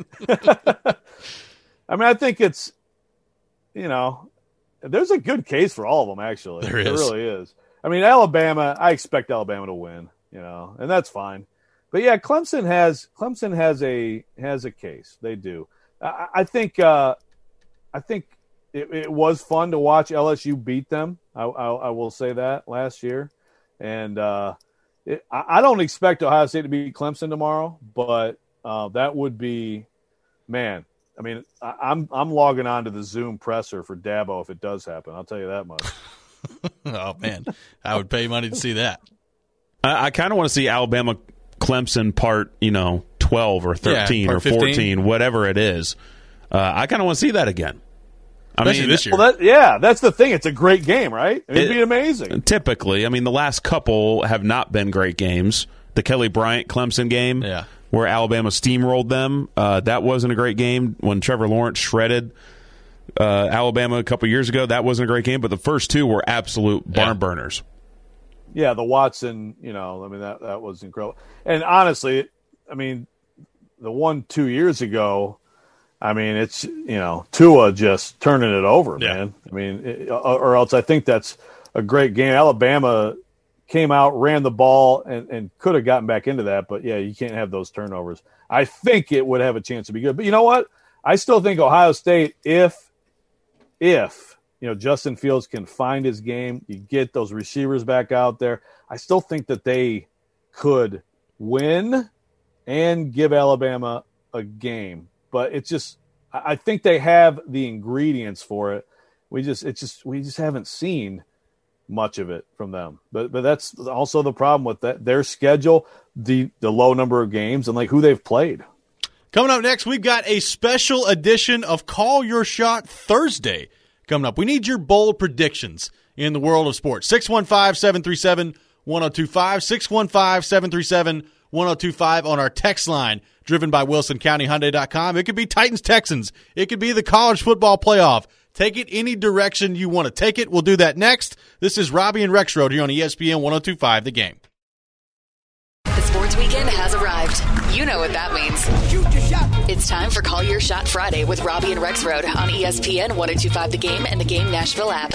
I mean, I think it's, you know, there's a good case for all of them, actually. There is. There really is. I mean, Alabama, I expect Alabama to win, you know, and that's fine. But yeah, Clemson has Clemson has a has a case. They do. I, I think uh, I think it, it was fun to watch L S U beat them. I, I, I will say that last year, and uh, it, I, I don't expect Ohio State to beat Clemson tomorrow, but uh, that would be, man. I mean, I, I'm I'm logging on to the Zoom presser for Dabo if it does happen. I'll tell you that much. Oh man, I would pay money to see that. I, I kind of want to see Alabama. Clemson part, you know, twelve or thirteen yeah, or fourteen, fifteen. Whatever it is. Uh, I kind of want to see that again. I Especially mean, this year. Well, that, yeah, that's the thing. It's a great game, right? It'd it, be amazing. Typically. I mean, the last couple have not been great games. The Kelly Bryant-Clemson game yeah. where Alabama steamrolled them, uh, that wasn't a great game. When Trevor Lawrence shredded uh, Alabama a couple years ago, that wasn't a great game. But the first two were absolute barn yeah. burners. Yeah, the Watson, you know, I mean, that, that was incredible. And honestly, I mean, the one two years ago, I mean, it's, you know, Tua just turning it over, yeah. man. I mean, it, or else I think that's a great game. Alabama came out, ran the ball, and, and could have gotten back into that. But, yeah, you can't have those turnovers. I think it would have a chance to be good. But you know what? I still think Ohio State, if, if, you know, Justin Fields can find his game, you get those receivers back out there, I still think that they could win and give Alabama a game. But it's just, I think they have the ingredients for it. We just, it's just, we just haven't seen much of it from them. But but that's also the problem with that, their schedule, the the low number of games, and like who they've played. Coming up next, we've got a special edition of Call Your Shot Thursday coming up. We need your bold predictions in the world of sports. six one five, seven three seven, one oh two five, six one five, seven three seven, one oh two five on our text line, driven by Wilson County Hyundai dot com. It could be Titans-Texans. It could be the college football playoff. Take it any direction you want to take it. We'll do that next. This is Robbie and Rexroad here on E S P N one oh two five, The Game. The sports weekend has arrived. You know what that means. Shoot your shot. It's time for Call Your Shot Friday with Robbie and Rexroad on E S P N one oh two five The Game and the Game Nashville app.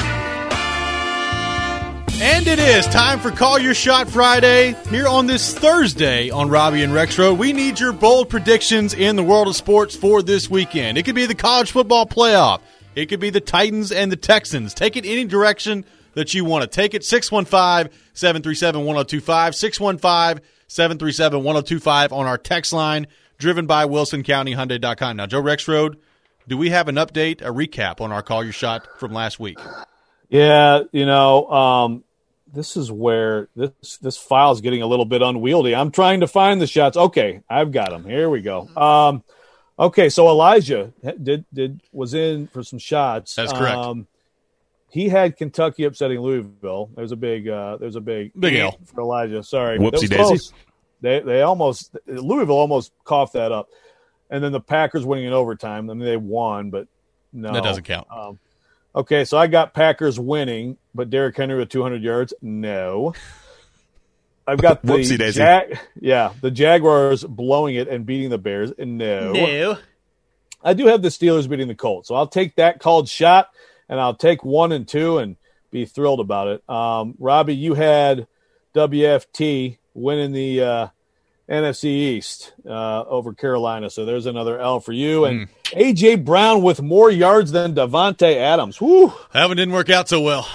And it is time for Call Your Shot Friday here on this Thursday on Robbie and Rexroad. We need your bold predictions in the world of sports for this weekend. It could be the college football playoff. It could be the Titans and the Texans. Take it any direction that you want to take it. six one five, seven three seven, one oh two five, six one five, seven three seven, one oh two five on our text line, driven by Wilson County Hyundai dot com. Now, Joe Rexroad, do we have an update, a recap on our Call Your Shot from last week? Yeah, you know, um, this is where this this file is getting a little bit unwieldy. I'm trying to find the shots. Okay, I've got them. Here we go. Um, okay, so Elijah did did was in for some shots. That's correct. Um, he had Kentucky upsetting Louisville. There's a big uh, there's a big big L for Elijah. Sorry, whoopsie daisy. They they almost Louisville almost coughed that up, and then the Packers winning in overtime. I mean, they won, but no, that doesn't count. Um, Okay, so I got Packers winning, but Derrick Henry with two hundred yards. No. I've got the Whoopsie daisy. Jag- yeah, the Jaguars blowing it and beating the Bears. No. No. I do have the Steelers beating the Colts, so I'll take that called shot, and I'll take one and two and be thrilled about it. Um, Robbie, you had W F T winning the uh, N F C East uh, over Carolina, so there's another L for you. And mm. A J. Brown with more yards than Davante Adams. Whew. That one didn't work out so well.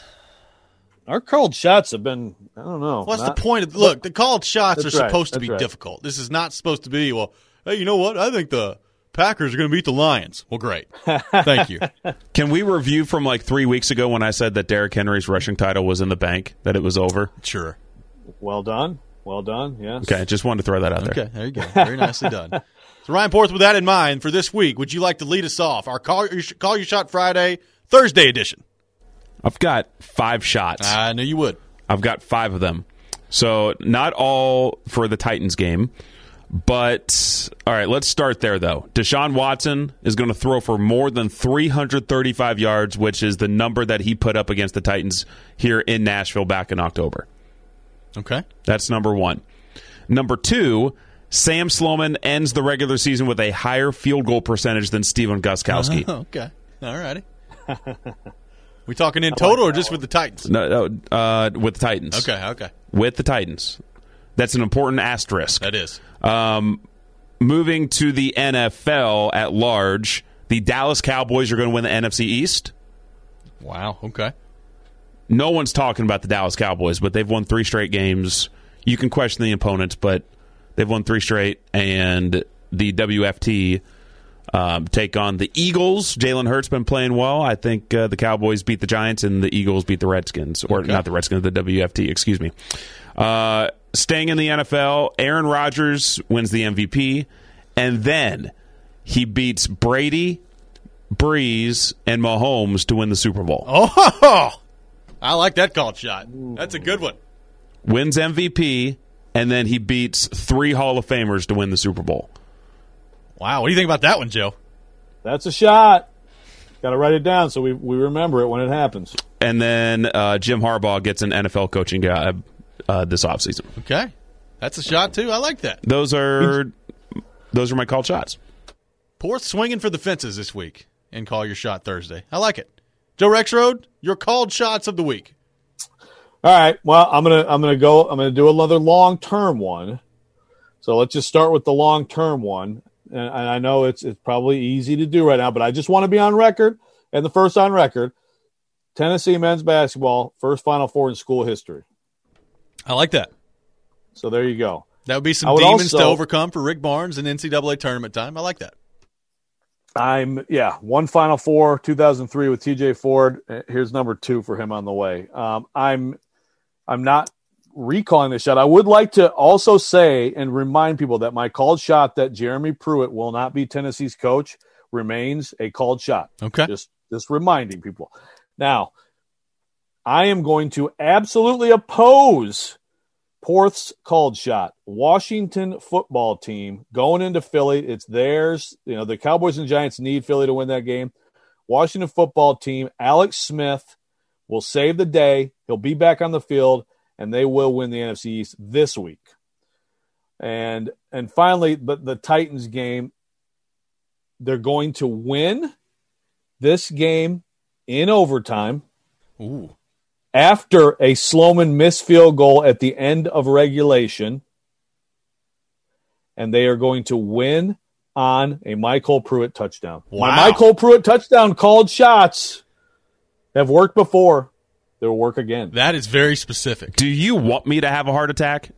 Our called shots have been, I don't know. What's not, the point of – look, the called shots are right, supposed to be right. difficult. This is not supposed to be, well, hey, you know what? I think the Packers are going to beat the Lions. Well, great. Thank you. Can we review from like three weeks ago when I said that Derrick Henry's rushing title was in the bank, that it was over? Sure. Well done. Well done, yes. Okay, just wanted to throw that out there. Okay, there you go. Very nicely done. So, Ryan Porth, with that in mind, for this week, would you like to lead us off? Our Call Your, Call Your Shot Friday, Thursday edition. I've got five shots. I knew you would. I've got five of them. So not all for the Titans game. But, all right, let's start there, though. Deshaun Watson is going to throw for more than three hundred thirty-five yards, which is the number that he put up against the Titans here in Nashville back in October. Okay. That's number one. Number two, Sam Sloman ends the regular season with a higher field goal percentage than Steven Gostkowski. Oh, okay. All righty. We talking in total like or just one. with the Titans? No, no uh, with the Titans. Okay, okay. With the Titans. That's an important asterisk. That is. Um, moving to the N F L at large, the Dallas Cowboys are going to win the N F C East. Wow, okay. No one's talking about the Dallas Cowboys, but they've won three straight games. You can question the opponents, but they've won three straight, and the W F T um, take on the Eagles. Jalen Hurts been playing well. I think uh, the Cowboys beat the Giants, and the Eagles beat the Redskins. Or okay. not the Redskins, the W F T, excuse me. Uh, staying in the N F L, Aaron Rodgers wins the M V P, and then he beats Brady, Breeze, and Mahomes to win the Super Bowl. Oh, I like that called shot. That's a good one. Wins M V P, and then he beats three Hall of Famers to win the Super Bowl. Wow, what do you think about that one, Joe? That's a shot. Got to write it down so we, we remember it when it happens. And then uh, Jim Harbaugh gets an N F L coaching job uh, this offseason. Okay. That's a shot, too. I like that. Those are those are my called shots. Porth swinging for the fences this week and call your shot Thursday. I like it. Joe Rexrode, your called shots of the week. All right. Well, I'm gonna I'm gonna go. I'm gonna do another long term one. So let's just start with the long term one. And, and I know it's it's probably easy to do right now, but I just want to be on record. And the first on record, Tennessee men's basketball first Final Four in school history. I like that. So there you go. That would be some would demons also, to overcome for Rick Barnes in N C double A tournament time. I like that. I'm yeah one Final Four, two thousand three with T J Ford. Here's number two for him on the way. Um, I'm I'm not recalling the shot. I would like to also say and remind people that my called shot that Jeremy Pruitt will not be Tennessee's coach remains a called shot. Okay, just just reminding people. Now, I am going to absolutely oppose Porth's called shot. Washington football team going into Philly. It's theirs. You know, the Cowboys and Giants need Philly to win that game. Washington football team, Alex Smith will save the day. He'll be back on the field, and they will win the N F C East this week. And and finally, but the Titans game, they're going to win this game in overtime. Ooh. After a Sloman missed field goal at the end of regulation, and they are going to win on a Michael Pruitt touchdown. Wow. My Michael Pruitt touchdown called shots have worked before. They'll work again. That is very specific. Do you want me to have a heart attack?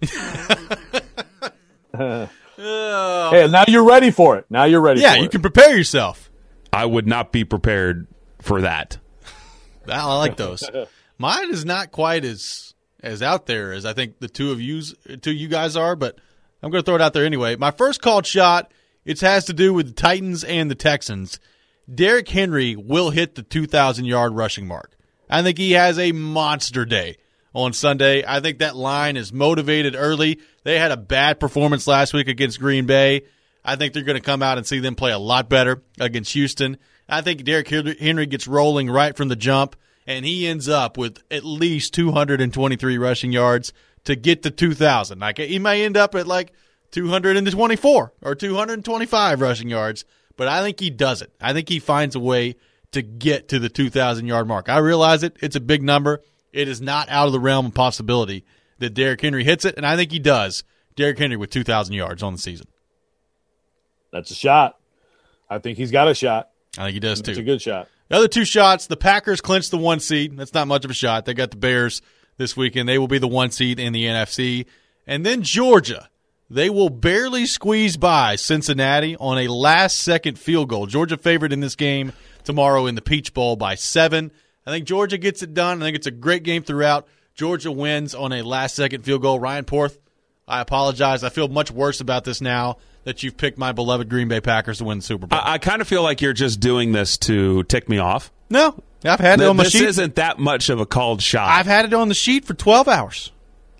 uh, hey, now you're ready for it. Now you're ready yeah, for it. Yeah, you can prepare yourself. I would not be prepared for that. I like those. Mine is not quite as as out there as I think the two of you two you guys are, but I'm going to throw it out there anyway. My first called shot, it has to do with the Titans and the Texans. Derrick Henry will hit the two thousand yard rushing mark. I think he has a monster day on Sunday. I think that line is motivated early. They had a bad performance last week against Green Bay. I think they're going to come out and see them play a lot better against Houston. I think Derrick Henry gets rolling right from the jump, and he ends up with at least two hundred twenty-three rushing yards to get to two thousand. Like, he may end up at like two hundred twenty-four or two hundred twenty-five rushing yards, but I think he does it. I think he finds a way to get to the two thousand yard mark. I realize it. It's a big number. It is not out of the realm of possibility that Derrick Henry hits it, and I think he does. Derrick Henry with two thousand yards on the season. That's a shot. I think he's got a shot. I think he does, too. It's a good shot. The other two shots, the Packers clinched the one seed. That's not much of a shot. They got the Bears this weekend. They will be the one seed in the N F C. And then Georgia. They will barely squeeze by Cincinnati on a last-second field goal. Georgia favored in this game tomorrow in the Peach Bowl by seven. I think Georgia gets it done. I think it's a great game throughout. Georgia wins on a last-second field goal. Ryan Porth, I apologize. I feel much worse about this now that you've picked my beloved Green Bay Packers to win the Super Bowl. I, I kind of feel like you're just doing this to tick me off. No, I've had it Th- on my this sheet. This isn't that much of a called shot. I've had it on the sheet for twelve hours.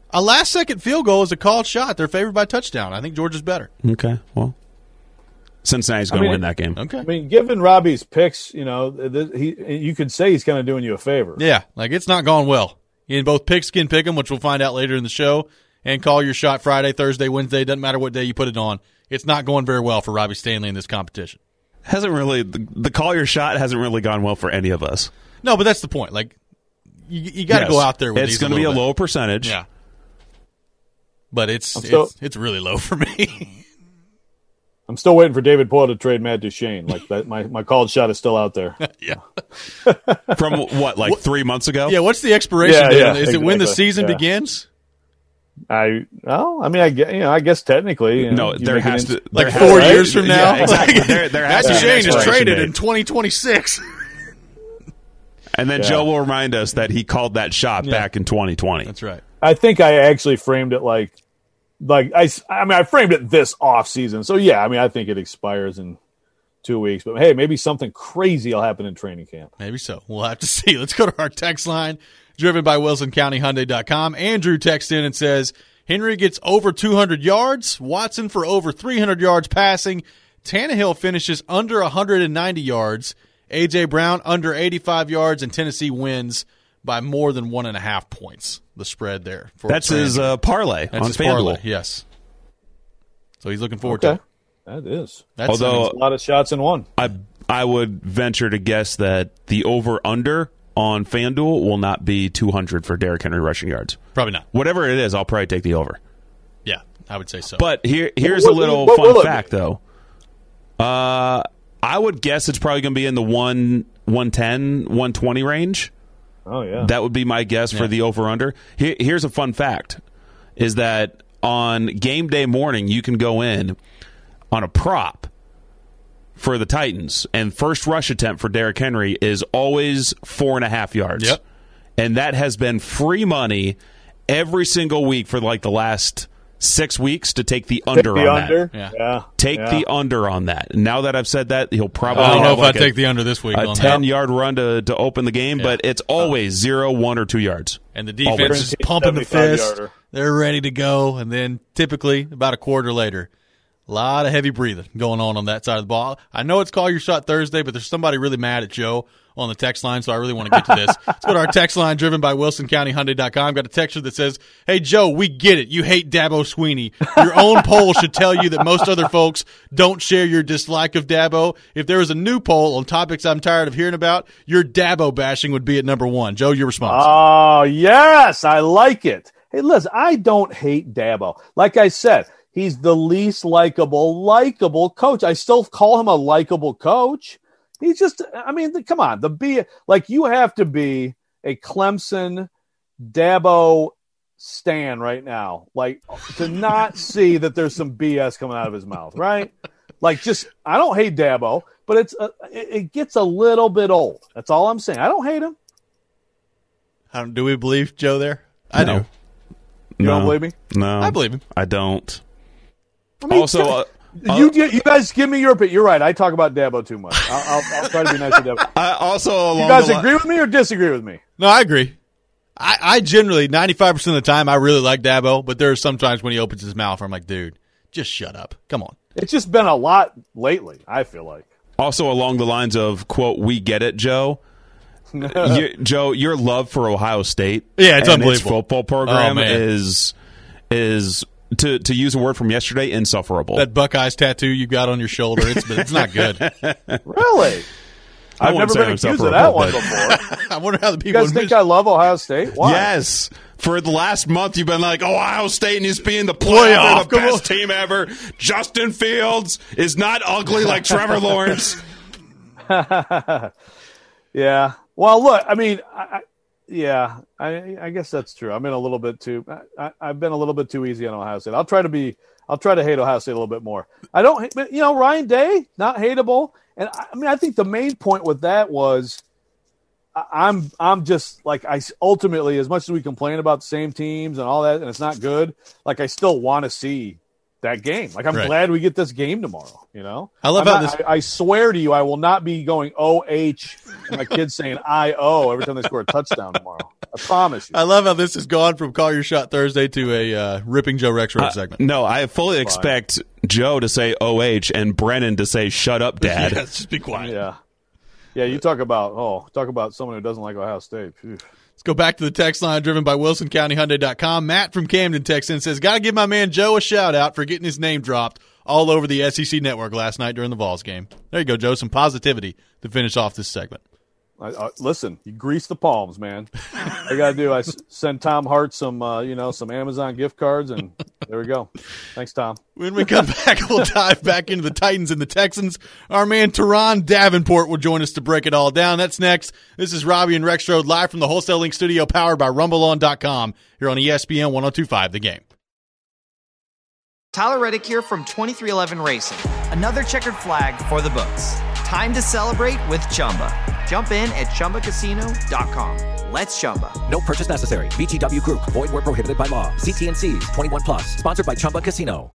A last-second field goal is a called shot. They're favored by touchdown. I think Georgia's better. Okay, well, Cincinnati's going to I mean, win that game. Okay. I mean, given Robbie's picks, you know, th- he you could say he's kind of doing you a favor. Yeah, like it's not gone well. In both Pigskin Pick'em, which we'll find out later in the show, and Call Your Shot Friday, Thursday, Wednesday, doesn't matter what day you put it on. It's not going very well for Robbie Stanley in this competition. Hasn't really the, the Call Your Shot hasn't really gone well for any of us. No, but that's the point. Like you, you got to Yes. go out there with It's these going to be a bit. low percentage. Yeah. But it's still- it's it's really low for me. I'm still waiting for David Poyle to trade Matt Duchene. Like that, my, my called shot is still out there. yeah. From what, like What- three months ago? Yeah, what's the expiration Yeah, date? yeah, Is it when the exactly. season Yeah. begins? I well, I mean, I guess, you know, I guess technically, you know, No, you there make it has in- to Like there has four to- years from now? Yeah, exactly. there, there has Matt to be an Duchene is expiration traded date. in twenty twenty-six. And then Yeah. Joe will remind us that he called that shot Yeah. back in twenty twenty. That's right. I think I actually framed it like, like I, s- I mean, I framed it this off season. So yeah, I mean, I think it expires in two weeks. But hey, maybe something crazy will happen in training camp. Maybe so. We'll have to see. Let's go to our text line, driven by Wilson County Hyundai dot com. Andrew texts in and says, Henry gets over two hundred yards, Watson for over three hundred yards passing, Tannehill finishes under one hundred ninety yards, A J. Brown under eighty-five yards, and Tennessee wins by more than one and a half points. The spread there. For That's for his Andrew. uh, parlay That's on his parlay, FanDuel. yes. So he's looking forward Okay, to it. that is. That's Although- a lot of shots in one. I I would venture to guess that the over-under on FanDuel will not be two hundred for Derrick Henry rushing yards. probably not. Whatever it is, I'll probably take the over. Yeah, I would say so. But here, here's What- a little what will fun it fact, be? though. Uh, I would guess it's probably going to be in the one, 110, one twenty range. Oh yeah. That would be my guess Yeah. for the over-under. Here, here's a fun fact, is that on game day morning, you can go in on a prop for the Titans, and first rush attempt for Derrick Henry is always four and a half yards. Yep. And that has been free money every single week for like the last six weeks to take the under Take the on under. that. Yeah. Yeah. Take yeah. the under on that. Now that I've said that, he'll probably I don't know have if like I a, take the under this week a on ten that. yard run to, to open the game, Yeah. but it's always zero, one, or two yards. And the defense Always. is pumping the seventy-five fist. yarder. They're ready to go. And then typically about a quarter later, a lot of heavy breathing going on on that side of the ball. I know it's Call Your Shot Thursday, but there's somebody really mad at Joe on the text line, so I really want to get to this. Let's go to our text line, driven by Wilson County Hyundai dot com. Got a texture that says, hey, Joe, we get it. You hate Dabo Sweeney. Your own poll should tell you that most other folks don't share your dislike of Dabo. If there was a new poll on topics I'm tired of hearing about, your Dabo bashing would be at number one. Joe, your response. Oh, yes. I like it. Hey, listen, I don't hate Dabo. Like I said, he's the least likable, likable coach. I still call him a likable coach. He's just, I mean, come on. The be like you have to be a Clemson Dabo stan right now, like to not see that there's some B S coming out of his mouth, right? Like, just I don't hate Dabo, but it's a, it, it gets a little bit old. That's all I'm saying. I don't hate him. I don't- do we believe Joe there? I No. do. You no, don't believe me? No. I believe him. I don't. I mean, Also, uh, you get, you guys give me your opinion. You're right. I talk about Dabo too much. I'll, I'll, I'll try to be nice to Dabo. I also along You guys the li- agree with me or disagree with me? No, I agree. I, I generally, ninety-five percent of the time, I really like Dabo, but there are some times when he opens his mouth where I'm like, dude, just shut up. Come on. It's just been a lot lately, I feel like. Also along the lines of, quote, we get it, Joe. you, Joe, your love for Ohio State Yeah, it's and its unbelievable. football program Oh, man. is is to to use a word from yesterday, insufferable. That Buckeyes tattoo you got on your shoulder, it's, it's not good. Really? I I've wouldn't never say been I'm accused of that one insufferable, before. I wonder how the You people guys in think Mich- I love Ohio State? Why? Yes. For the last month, you've been like, Ohio Sate needs to be in the playoff. Playoff, The come best team ever. Justin Fields is not ugly like Trevor Lawrence. Yeah. Well, look, I mean, I, I, yeah, I, I guess that's true. I'm in a little bit too. I, I've been a little bit too easy on Ohio State. I'll try to be. I'll try to hate Ohio State a little bit more. I don't, hate- but you know, Ryan Day, not hateable. And I, I mean, I think the main point with that was, I- I'm, I'm just like I ultimately, as much as we complain about the same teams and all that, and it's not good. Like I still want to see that game. Like, I'm Right. glad we get this game tomorrow, you know? I love I'm how not- this- I, I swear to you, I will not be going O H and my kids saying I O every time they score a touchdown tomorrow. I promise you. I love how this has gone from Call Your Shot Thursday to a uh, Ripping Joe Rexroad Uh, segment. no, I fully expect Joe to say O H and Brennan to say shut up, Dad. Yes, just be quiet. Yeah. Yeah, you talk about, oh, talk about someone who doesn't like Ohio State. Phew. Let's go back to the text line driven by Wilson County Hyundai dot com. Matt from Camden texts in and says, got to give my man Joe a shout out for getting his name dropped all over the S E C network last night during the Vols game. There you go, Joe. Some positivity to finish off this segment. I, I, listen, you grease the palms, man. I got to do, I s- send Tom Hart some, uh, you know, some Amazon gift cards, and there we go. Thanks, Tom. When we come back, we'll dive back into the Titans and the Texans. Our man Teron Davenport will join us to break it all down. That's next. This is Robbie and Rexroad live from the Wholesale Link studio powered by rumble on dot com here on E S P N one oh two point five The Game. Tyler Reddick here from twenty-three eleven Racing. Another checkered flag for the books. Time to celebrate with Chumba. Jump in at Chumba Casino dot com. Let's Chumba. No purchase necessary. V G W Group. Void where prohibited by law. See T N Cs. twenty-one plus. Sponsored by Chumba Casino.